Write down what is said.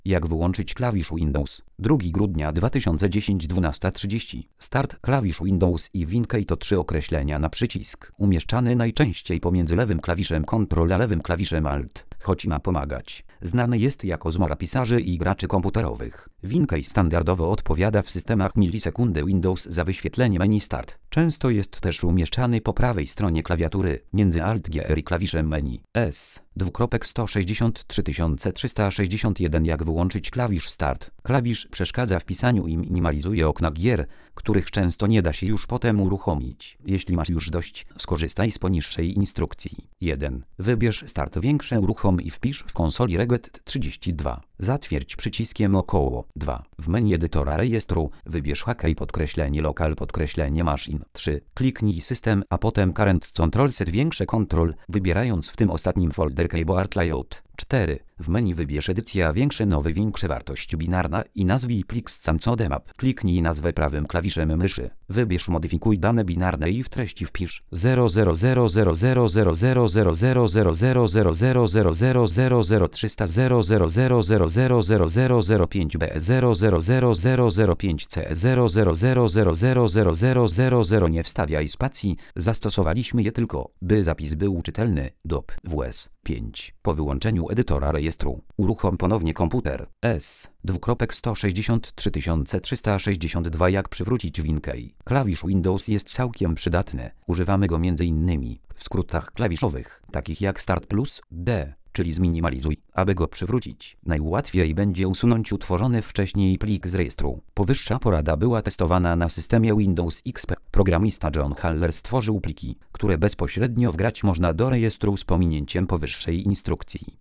Jak wyłączyć klawisz Windows? 2 grudnia 2010 12:30. Start. Klawisz Windows i WinKey to 3 określenia na przycisk, umieszczany najczęściej pomiędzy lewym klawiszem Ctrl a lewym klawiszem Alt, choć ma pomagać. Znany jest jako zmora pisarzy i graczy komputerowych. WinKey standardowo odpowiada w systemach milisekundy Windows za wyświetlenie menu Start. Często jest też umieszczany po prawej stronie klawiatury, między Alt-GR i klawiszem menu S. 2.163361. Jak wyłączyć klawisz Start? Klawisz przeszkadza w pisaniu i minimalizuje okna gier, których często nie da się już potem uruchomić. Jeśli masz już dość, skorzystaj z poniższej instrukcji. 1. Wybierz Start. Większe uruchom i wpisz w konsoli Reget 32. Zatwierdź przyciskiem około. 2. W menu edytora rejestru wybierz #local_machine. 3. Kliknij System, a potem Current Ctrl+Z. Większe Ctrl, wybierając w tym ostatnim folder Keyboard Layout. 4. W menu wybierz edycja większe nowy większe wartość binarna i nazwij plik z camcodemap. Kliknij nazwę prawym klawiszem myszy. Wybierz modyfikuj dane binarne i w treści wpisz 000000000000000000300000005 B0000005C 000000000. Nie wstawiaj spacji, zastosowaliśmy je tylko, by zapis był czytelny. DOP WS 5. Po wyłączeniu edytora rejestru, uruchom ponownie komputer. S. 2.163362. Jak przywrócić WinKey? Klawisz Windows jest całkiem przydatny. Używamy go m.in. w skrótach klawiszowych, takich jak Start plus D, czyli zminimalizuj. Aby go przywrócić, najłatwiej będzie usunąć utworzony wcześniej plik z rejestru. Powyższa porada była testowana na systemie Windows XP. Programista John Haller stworzył pliki, które bezpośrednio wgrać można do rejestru z pominięciem powyższej instrukcji.